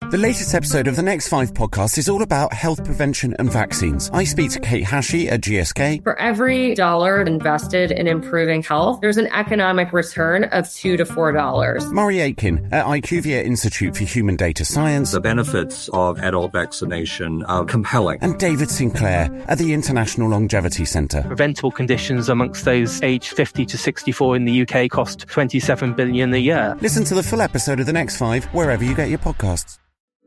The latest episode of the Next 5 podcast is all about health prevention and vaccines. I speak to Kate Hashey at GSK. For every dollar invested in improving health, there's an economic return of $2 to $4. Murray Aitken at IQVIA Institute for Human Data Science. The benefits of adult vaccination are compelling. And David Sinclair at the International Longevity Centre. Preventable conditions amongst those aged 50 to 64 in the UK cost $27 billion a year. Listen to the full episode of The Next 5 wherever you get your podcasts.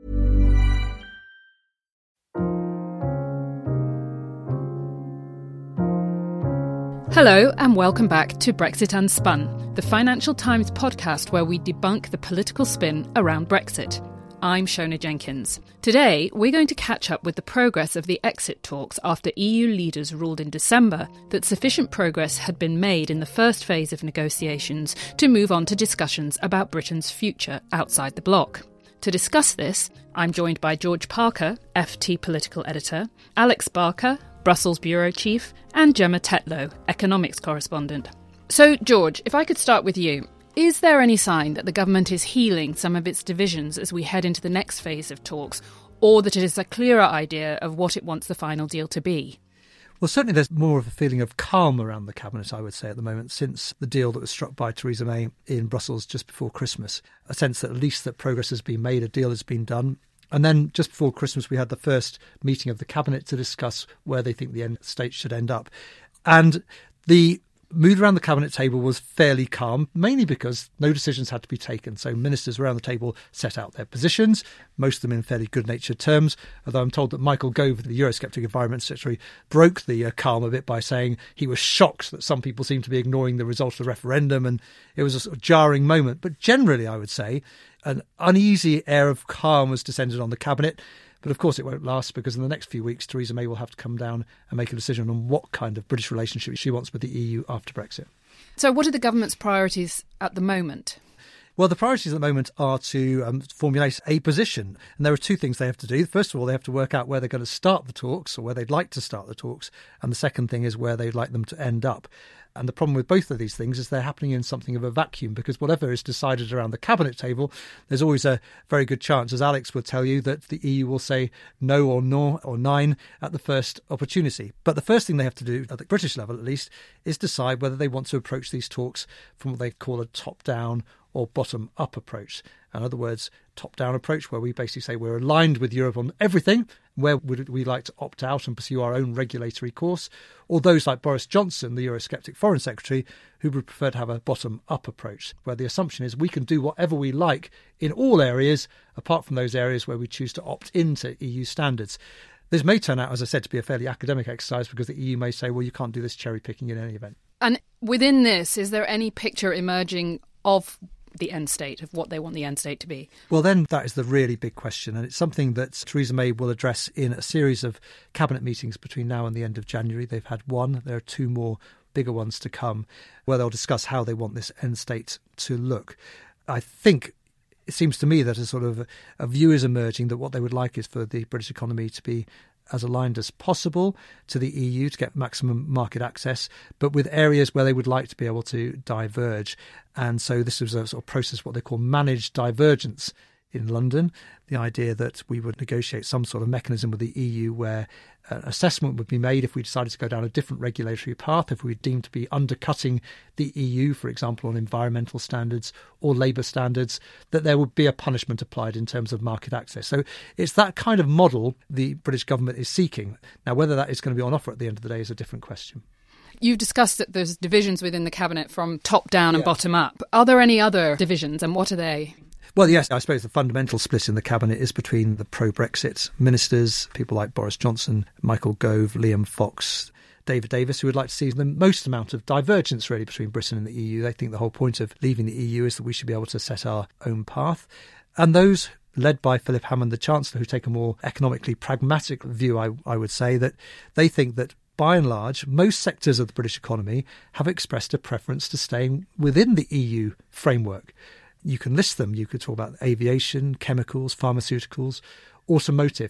Hello and welcome back to Brexit Unspun, the Financial Times podcast where we debunk the political spin around Brexit. I'm Shona Jenkins. Today, we're going to catch up with the progress of the exit talks after EU leaders ruled in December that sufficient progress had been made in the first phase of negotiations to move on to discussions about Britain's future outside the bloc. To discuss this, I'm joined by George Parker, FT Political Editor, Alex Barker, Brussels Bureau Chief, and Gemma Tetlow, Economics Correspondent. So, George, if I could start with you, is there any sign that the government is healing some of its divisions as we head into the next phase of talks, or that it is a clearer idea of what it wants the final deal to be? Well, certainly there's more of a feeling of calm around the Cabinet, I would say, at the moment, since the deal that was struck by Theresa May in Brussels just before Christmas. A sense that at least that progress has been made, a deal has been done. And then just before Christmas, we had the first meeting of the Cabinet to discuss where they think the end state should end up. And the mood around the Cabinet table was fairly calm, mainly because no decisions had to be taken. So ministers around the table set out their positions, most of them in fairly good-natured terms, although I'm told that Michael Gove, the Eurosceptic Environment Secretary, broke the calm a bit by saying he was shocked that some people seemed to be ignoring the result of the referendum, and it was a sort of jarring moment. But generally, I would say, an uneasy air of calm has descended on the Cabinet. But of course it won't last, because in the next few weeks, Theresa May will have to come down and make a decision on what kind of British relationship she wants with the EU after Brexit. So what are the government's priorities at the moment? Well, the priorities at the moment are to formulate a position. And there are two things they have to do. First of all, they have to work out where they're going to start the talks, or where they'd like to start the talks. And the second thing is where they'd like them to end up. And the problem with both of these things is they're happening in something of a vacuum, because whatever is decided around the Cabinet table, there's always a very good chance, as Alex will tell you, that the EU will say no or no or nein at the first opportunity. But the first thing they have to do, at the British level at least, is decide whether they want to approach these talks from what they call a top-down or bottom-up approach. In other words, top-down approach, where we basically say we're aligned with Europe on everything. Where would we like to opt out and pursue our own regulatory course? Or those like Boris Johnson, the Eurosceptic Foreign Secretary, who would prefer to have a bottom-up approach, where the assumption is we can do whatever we like in all areas, apart from those areas where we choose to opt into EU standards. This may turn out, as I said, to be a fairly academic exercise, because the EU may say, well, you can't do this cherry-picking in any event. And within this, is there any picture emerging of the end state, of what they want the end state to be? Well, then that is the really big question, and it's something that Theresa May will address in a series of cabinet meetings between now and the end of January. They've had one. There are two more bigger ones to come, where they'll discuss how they want this end state to look. I think it seems to me that a sort of a view is emerging that what they would like is for the British economy to be as aligned as possible to the EU to get maximum market access, but with areas where they would like to be able to diverge. And so this was a sort of process, what they call managed divergence in London, the idea that we would negotiate some sort of mechanism with the EU where an assessment would be made if we decided to go down a different regulatory path, if we were deemed to be undercutting the EU, for example, on environmental standards or labour standards, that there would be a punishment applied in terms of market access. So it's that kind of model the British government is seeking. Now, whether that is going to be on offer at the end of the day is a different question. You've discussed that there's divisions within the Cabinet from top down and bottom up. Are there any other divisions, and what are they? Well, yes, I suppose the fundamental split in the Cabinet is between the pro-Brexit ministers, people like Boris Johnson, Michael Gove, Liam Fox, David Davis, who would like to see the most amount of divergence really between Britain and the EU. They think the whole point of leaving the EU is that we should be able to set our own path. And those led by Philip Hammond, the Chancellor, who take a more economically pragmatic view, I would say, that they think that by and large, most sectors of the British economy have expressed a preference to staying within the EU framework. You can list them. You could talk about aviation, chemicals, pharmaceuticals, automotive.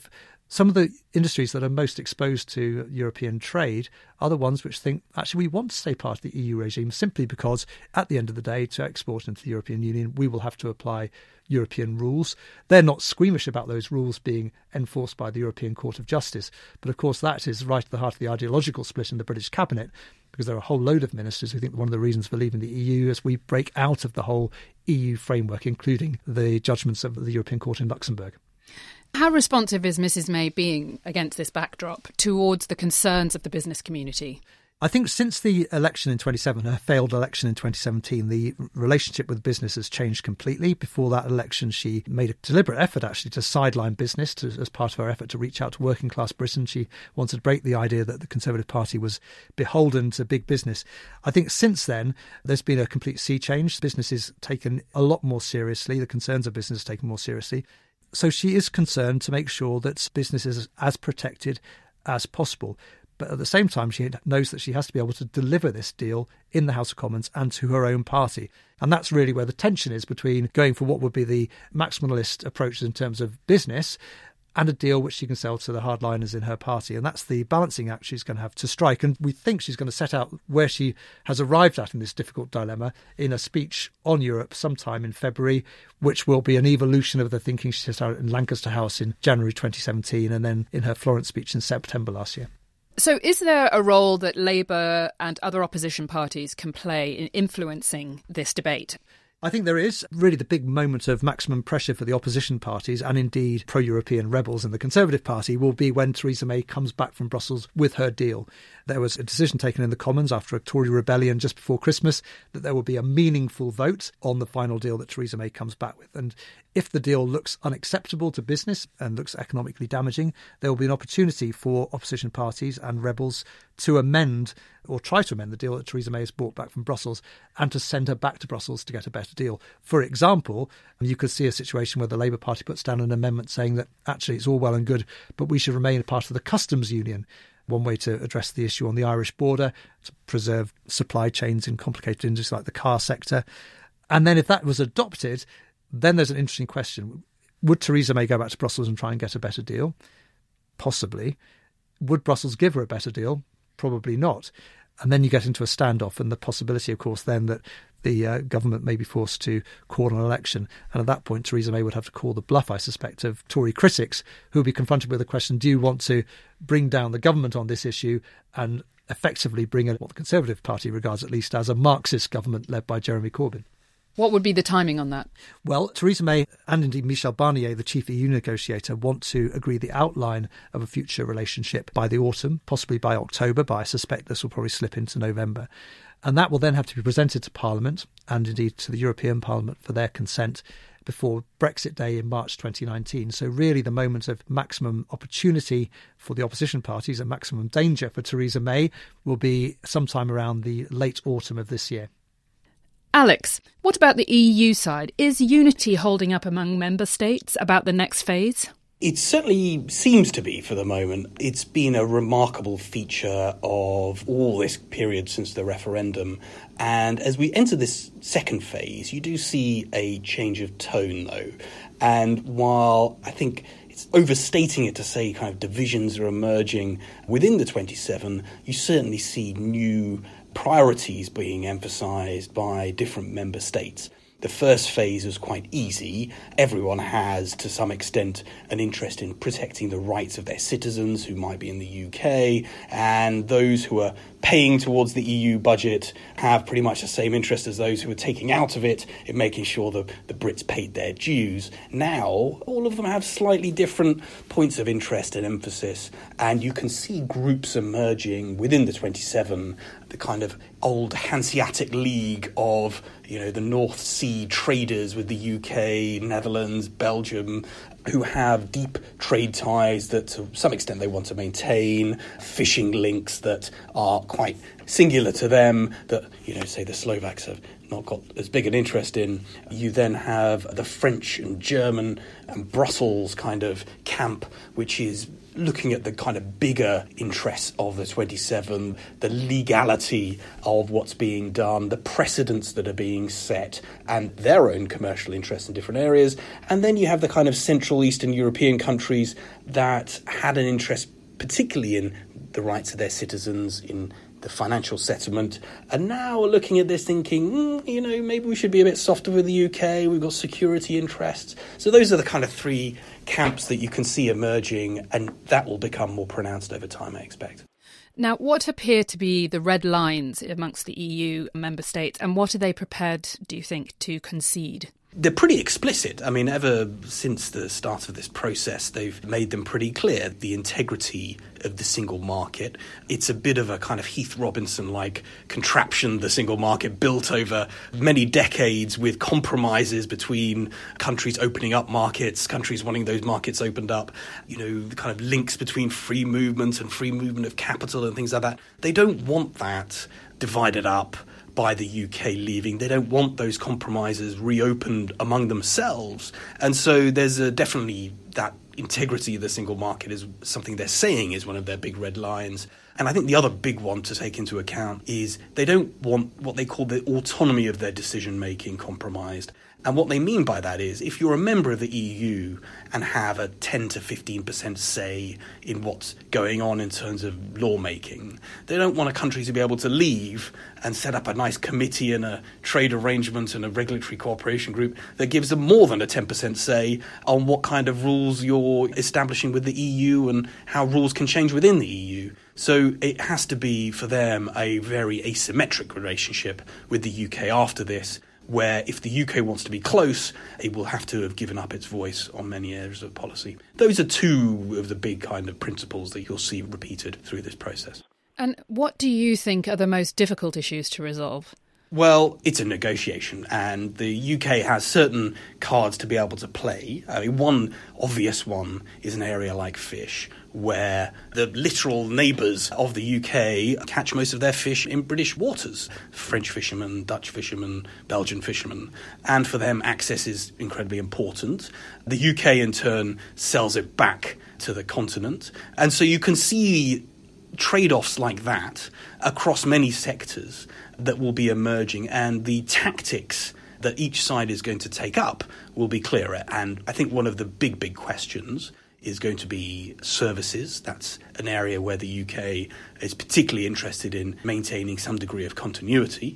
Some of the industries that are most exposed to European trade are the ones which think, actually, we want to stay part of the EU regime simply because, at the end of the day, to export into the European Union, we will have to apply European rules. They're not squeamish about those rules being enforced by the European Court of Justice. But, of course, that is right at the heart of the ideological split in the British cabinet, because there are a whole load of ministers who think one of the reasons for leaving the EU is we break out of the whole EU framework, including the judgments of the European Court in Luxembourg. How responsive is Mrs May being against this backdrop towards the concerns of the business community? I think since the election in 2017, her failed election in 2017, the relationship with business has changed completely. Before that election, she made a deliberate effort, actually, to sideline business as part of her effort to reach out to working class Britain. She wanted to break the idea that the Conservative Party was beholden to big business. I think since then, there's been a complete sea change. Business is taken a lot more seriously. The concerns of business are taken more seriously. So she is concerned to make sure that business is as protected as possible. But at the same time, she knows that she has to be able to deliver this deal in the House of Commons and to her own party. And that's really where the tension is between going for what would be the maximalist approaches in terms of business and a deal which she can sell to the hardliners in her party. And that's the balancing act she's going to have to strike. And we think she's going to set out where she has arrived at in this difficult dilemma in a speech on Europe sometime in February, which will be an evolution of the thinking she set out in Lancaster House in January 2017 and then in her Florence speech in September last year. So is there a role that Labour and other opposition parties can play in influencing this debate? I think there is really the big moment of maximum pressure for the opposition parties and indeed pro-European rebels in the Conservative Party will be when Theresa May comes back from Brussels with her deal. There was a decision taken in the Commons after a Tory rebellion just before Christmas that there will be a meaningful vote on the final deal that Theresa May comes back with. And if the deal looks unacceptable to business and looks economically damaging, there will be an opportunity for opposition parties and rebels to amend or try to amend the deal that Theresa May has brought back from Brussels and to send her back to Brussels to get a better deal. For example, you could see a situation where the Labour Party puts down an amendment saying that actually it's all well and good, but we should remain a part of the customs union. One way to address the issue on the Irish border, to preserve supply chains in complicated industries like the car sector. And then if that was adopted, then there's an interesting question. Would Theresa May go back to Brussels and try and get a better deal? Possibly. Would Brussels give her a better deal? Probably not. And then you get into a standoff and the possibility, of course, then that the government may be forced to call an election. And at that point, Theresa May would have to call the bluff, I suspect, of Tory critics who would be confronted with the question, do you want to bring down the government on this issue and effectively bring in what the Conservative Party regards at least as a Marxist government led by Jeremy Corbyn? What would be the timing on that? Well, Theresa May and indeed Michel Barnier, the chief EU negotiator, want to agree the outline of a future relationship by the autumn, possibly by October, but I suspect this will probably slip into November. And that will then have to be presented to Parliament and indeed to the European Parliament for their consent before Brexit Day in March 2019. So really the moment of maximum opportunity for the opposition parties and maximum danger for Theresa May will be sometime around the late autumn of this year. Alex, what about the EU side? Is unity holding up among member states about the next phase? It certainly seems to be for the moment. It's been a remarkable feature of all this period since the referendum. And as we enter this second phase, you do see a change of tone, though. And while I think it's overstating it to say kind of divisions are emerging within the 27, you certainly see new priorities being emphasised by different member states. The first phase was quite easy. Everyone has, to some extent, an interest in protecting the rights of their citizens who might be in the UK, and those who are paying towards the EU budget have pretty much the same interest as those who are taking out of it in making sure that the Brits paid their dues. Now, all of them have slightly different points of interest and emphasis, and you can see groups emerging within the 27, the kind of old Hanseatic League of, the North Sea traders with the UK, Netherlands, Belgium, who have deep trade ties that to some extent they want to maintain, fishing links that are quite singular to them that, say the Slovaks have not got as big an interest in. You then have the French and German and Brussels kind of camp, which is looking at the kind of bigger interests of the 27, the legality of what's being done, the precedents that are being set, and their own commercial interests in different areas. And then you have the kind of Central Eastern European countries that had an interest particularly in the rights of their citizens, in the financial settlement, and now we're looking at this thinking, maybe we should be a bit softer with the UK, we've got security interests. So those are the kind of three camps that you can see emerging, and that will become more pronounced over time, I expect. Now, what appear to be the red lines amongst the EU member states, and what are they prepared, do you think, to concede? They're pretty explicit. I mean, ever since the start of this process, they've made them pretty clear, the integrity of the single market. It's a bit of a kind of Heath Robinson-like contraption, the single market, built over many decades with compromises between countries opening up markets, countries wanting those markets opened up, the kind of links between free movement and free movement of capital and things like that. They don't want that divided up by the UK leaving. They don't want those compromises reopened among themselves. And so there's definitely that integrity of the single market is something they're saying is one of their big red lines. And I think the other big one to take into account is they don't want what they call the autonomy of their decision-making compromised. And what they mean by that is if you're a member of the EU and have a 10 to 15% say in what's going on in terms of lawmaking, they don't want a country to be able to leave and set up a nice committee and a trade arrangement and a regulatory cooperation group that gives them more than a 10% say on what kind of rules you're establishing with the EU and how rules can change within the EU. So it has to be, for them, a very asymmetric relationship with the UK after this, where if the UK wants to be close, it will have to have given up its voice on many areas of policy. Those are two of the big kind of principles that you'll see repeated through this process. And what do you think are the most difficult issues to resolve? Well, it's a negotiation, and the UK has certain cards to be able to play. I mean, one obvious one is an area like fish, where the literal neighbours of the UK catch most of their fish in British waters. French fishermen, Dutch fishermen, Belgian fishermen. And for them, access is incredibly important. The UK, in turn, sells it back to the continent. And so you can see trade-offs like that across many sectors that will be emerging, and the tactics that each side is going to take up will be clearer. And I think one of the big questions is going to be services. That's an area where the UK is particularly interested in maintaining some degree of continuity.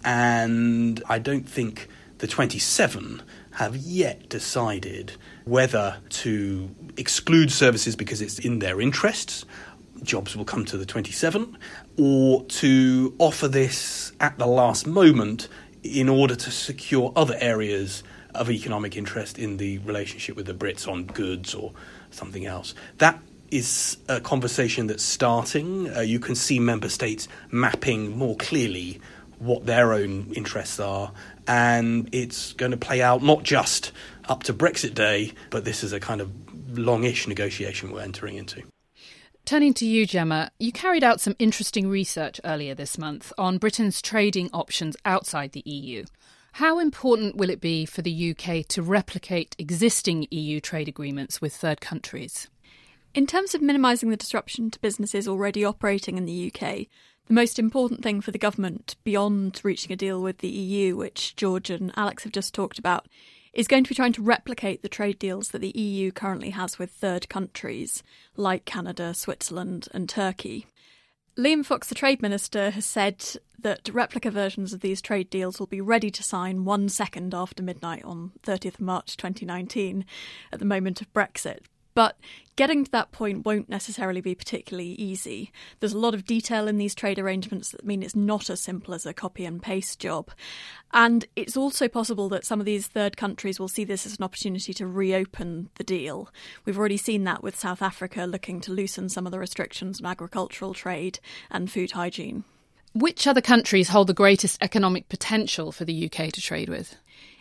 And I don't think the 27 have yet decided whether to exclude services because it's in their interests, jobs will come to the 27, or to offer this at the last moment in order to secure other areas of economic interest in the relationship with the Brits on goods or something else. That is a conversation that's starting. You can see member states mapping more clearly what their own interests are, and it's going to play out not just up to Brexit Day, but this is a kind of longish negotiation we're entering into. Turning to you, Gemma, you carried out some interesting research earlier this month on Britain's trading options outside the EU. How important will it be for the UK to replicate existing EU trade agreements with third countries? In terms of minimising the disruption to businesses already operating in the UK, the most important thing for the government, beyond reaching a deal with the EU, which George and Alex have just talked about, is going to be trying to replicate the trade deals that the EU currently has with third countries, like Canada, Switzerland and Turkey. Liam Fox, the Trade Minister, has said that replica versions of these trade deals will be ready to sign 1 second after midnight on 30th of March 2019 at the moment of Brexit. But getting to that point won't necessarily be particularly easy. There's a lot of detail in these trade arrangements that mean it's not as simple as a copy and paste job. And it's also possible that some of these third countries will see this as an opportunity to reopen the deal. We've already seen that with South Africa looking to loosen some of the restrictions on agricultural trade and food hygiene. Which other countries hold the greatest economic potential for the UK to trade with?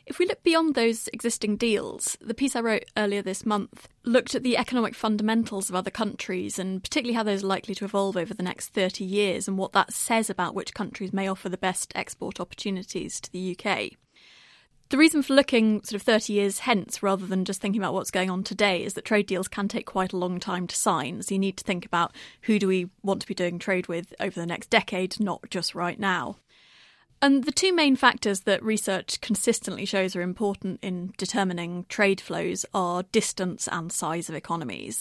If we look beyond those existing deals, the piece I wrote earlier this month looked at the economic fundamentals of other countries and particularly how those are likely to evolve over the next 30 years and what that says about which countries may offer the best export opportunities to the UK. The reason for looking sort of 30 years hence rather than just thinking about what's going on today is that trade deals can take quite a long time to sign. So you need to think about who do we want to be doing trade with over the next decade, not just right now. And the two main factors that research consistently shows are important in determining trade flows are distance and size of economies.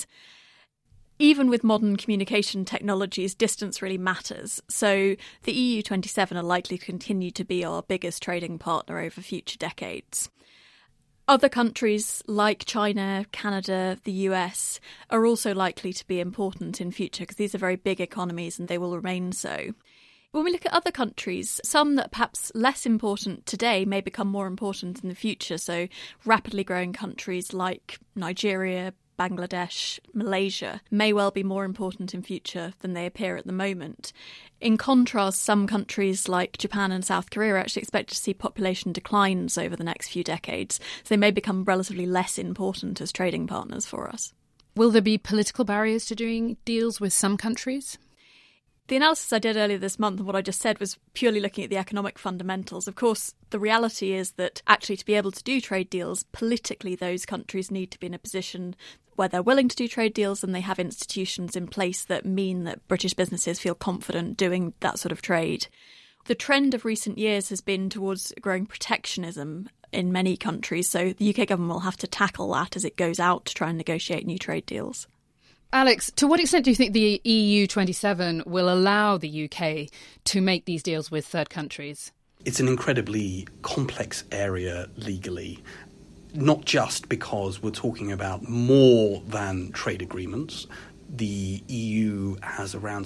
Even with modern communication technologies, distance really matters. So the EU27 are likely to continue to be our biggest trading partner over future decades. Other countries like China, Canada, the US are also likely to be important in future because these are very big economies and they will remain so. When we look at other countries, some that are perhaps less important today may become more important in the future. So rapidly growing countries like Nigeria, Bangladesh, Malaysia may well be more important in future than they appear at the moment. In contrast, some countries like Japan and South Korea are actually expected to see population declines over the next few decades, so they may become relatively less important as trading partners for us. Will there be political barriers to doing deals with some countries? The analysis I did earlier this month and what I just said was purely looking at the economic fundamentals. Of course, the reality is that actually to be able to do trade deals, politically those countries need to be in a position where they're willing to do trade deals and they have institutions in place that mean that British businesses feel confident doing that sort of trade. The trend of recent years has been towards growing protectionism in many countries, so the UK government will have to tackle that as it goes out to try and negotiate new trade deals. Alex, to what extent do you think the EU27 will allow the UK to make these deals with third countries? It's an incredibly complex area legally, not just because we're talking about more than trade agreements. The EU has around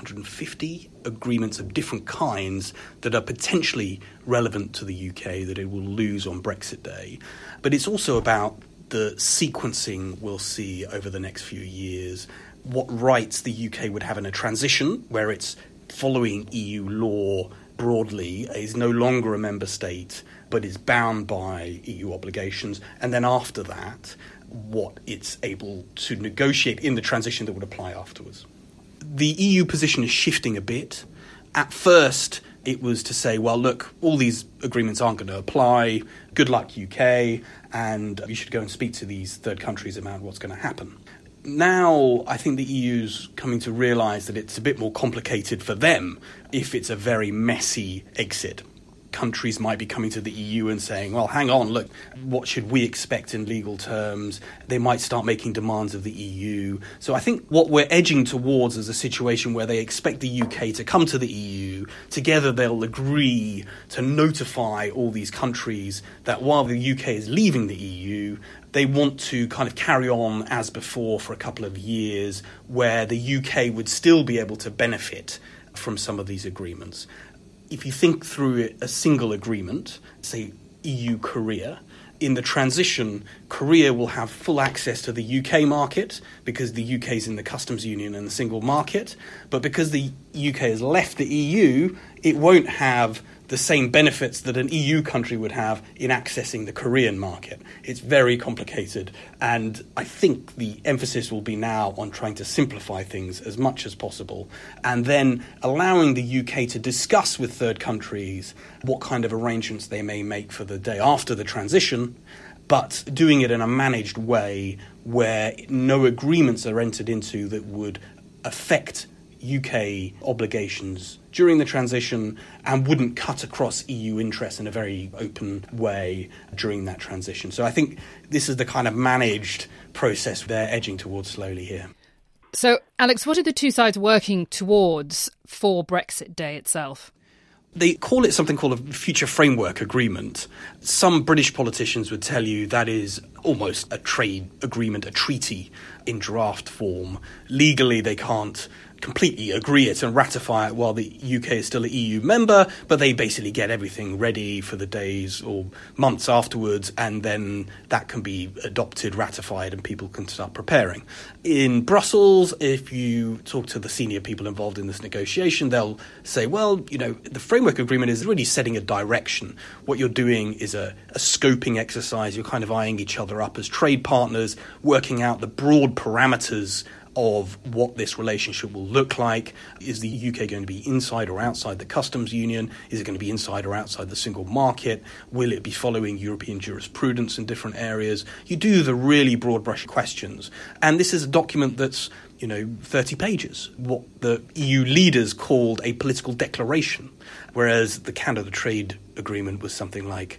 750 agreements of different kinds that are potentially relevant to the UK that it will lose on Brexit Day. But it's also about the sequencing we'll see over the next few years, what rights the UK would have in a transition where it's following EU law broadly, is no longer a member state, but is bound by EU obligations. And then after that, what it's able to negotiate in the transition that would apply afterwards. The EU position is shifting a bit. At first, it was to say, well, look, all these agreements aren't going to apply. Good luck, UK, and you should go and speak to these third countries about what's going to happen. Now, I think the EU's coming to realise that it's a bit more complicated for them if it's a very messy exit. Countries might be coming to the EU and saying, well, hang on, look, what should we expect in legal terms? They might start making demands of the EU. So I think what we're edging towards is a situation where they expect the UK to come to the EU. Together they'll agree to notify all these countries that while the UK is leaving the EU, they want to kind of carry on as before for a couple of years, where the UK would still be able to benefit from some of these agreements. If you think through a single agreement, say EU-Korea, in the transition, Korea will have full access to the UK market because the UK is in the customs union and the single market. But because the UK has left the EU, it won't have the same benefits that an EU country would have in accessing the Korean market. It's very complicated, and I think the emphasis will be now on trying to simplify things as much as possible, and then allowing the UK to discuss with third countries what kind of arrangements they may make for the day after the transition, but doing it in a managed way where no agreements are entered into that would affect UK obligations during the transition and wouldn't cut across EU interests in a very open way during that transition. So I think this is the kind of managed process they're edging towards slowly here. So, Alex, what are the two sides working towards for Brexit Day itself? They call it something called a future framework agreement. Some British politicians would tell you that is almost a trade agreement, a treaty in draft form. Legally, they can't completely agree it and ratify it while the UK is still an EU member, but they basically get everything ready for the days or months afterwards, and then that can be adopted, ratified, and people can start preparing. In Brussels, if you talk to the senior people involved in this negotiation, they'll say, well, the framework agreement is really setting a direction. What you're doing is a scoping exercise. You're kind of eyeing each other up as trade partners, working out the broad parameters of what this relationship will look like. Is the UK going to be inside or outside the customs union? Is it going to be inside or outside the single market? Will it be following European jurisprudence in different areas? You do the really broad brush questions. And this is a document that's 30 pages, what the EU leaders called a political declaration, whereas the Canada Trade Agreement was something like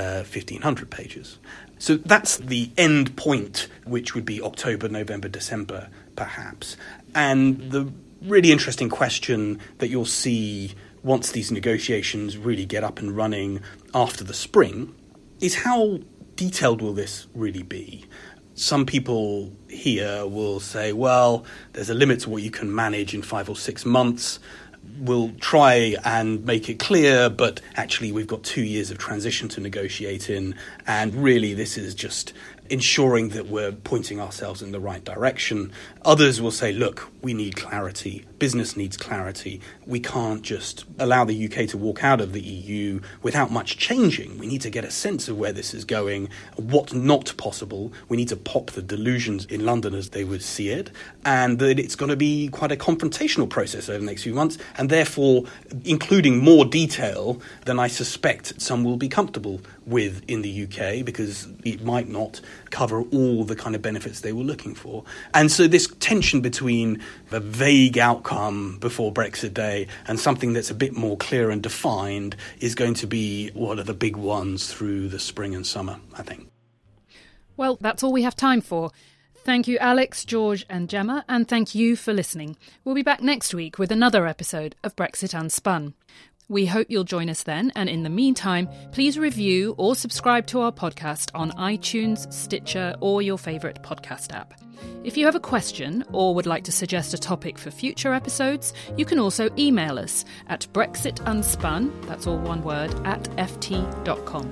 1,500 pages. So that's the end point, which would be October, November, December, perhaps. And the really interesting question that you'll see once these negotiations really get up and running after the spring is how detailed will this really be? Some people here will say, well, there's a limit to what you can manage in 5 or 6 months. We'll try and make it clear, but actually we've got 2 years of transition to negotiate in, and really this is just ensuring that we're pointing ourselves in the right direction. Others will say, look, we need clarity. Business needs clarity. We can't just allow the UK to walk out of the EU without much changing. We need to get a sense of where this is going, what's not possible. We need to pop the delusions in London as they would see it, and that it's going to be quite a confrontational process over the next few months, and therefore including more detail than I suspect some will be comfortable with in the UK, because it might not cover all the kind of benefits they were looking for. And so this tension between a vague outcome before Brexit Day and something that's a bit more clear and defined is going to be one of the big ones through the spring and summer, I think. Well, that's all we have time for. Thank you, Alex, George and Gemma, and thank you for listening. We'll be back next week with another episode of Brexit Unspun. We hope you'll join us then, and in the meantime, please review or subscribe to our podcast on iTunes, Stitcher, or your favourite podcast app. If you have a question or would like to suggest a topic for future episodes, you can also email us at brexitunspun, that's all one word, @ft.com.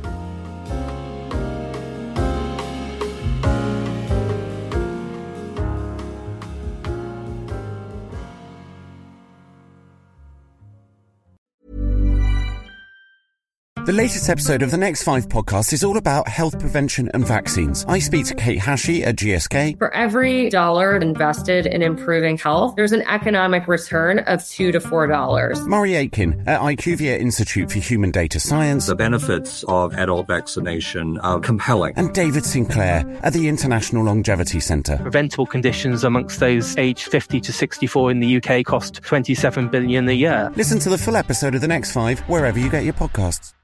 The latest episode of the Next 5 podcast is all about health prevention and vaccines. I speak to Kate Hashey at GSK. For every dollar invested in improving health, there's an economic return of $2 to $4. Murray Aitken at IQVIA Institute for Human Data Science. The benefits of adult vaccination are compelling. And David Sinclair at the International Longevity Centre. Preventable conditions amongst those aged 50 to 64 in the UK cost $27 billion a year. Listen to the full episode of the Next 5 wherever you get your podcasts.